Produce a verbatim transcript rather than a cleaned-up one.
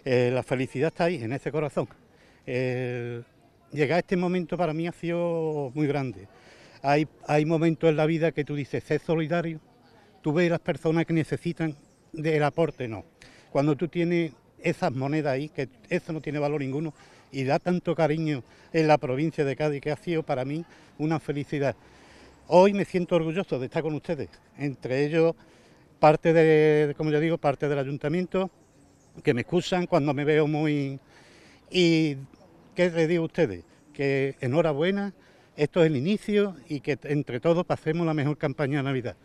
Eh, la felicidad está ahí, en ese corazón. Eh, llegar a este momento para mí ha sido muy grande. Hay, hay momentos en la vida que tú dices, sé solidario, tú ves las personas que necesitan del aporte, no. Cuando tú tienes esas monedas ahí, que eso no tiene valor ninguno, y da tanto cariño en la provincia de Cádiz, que ha sido para mí una felicidad. Hoy me siento orgulloso de estar con ustedes, entre ellos parte de, como yo digo, parte del ayuntamiento, que me excusan cuando me veo muy... Y ¿qué les digo a ustedes? Que enhorabuena, esto es el inicio y que entre todos pasemos la mejor campaña de Navidad.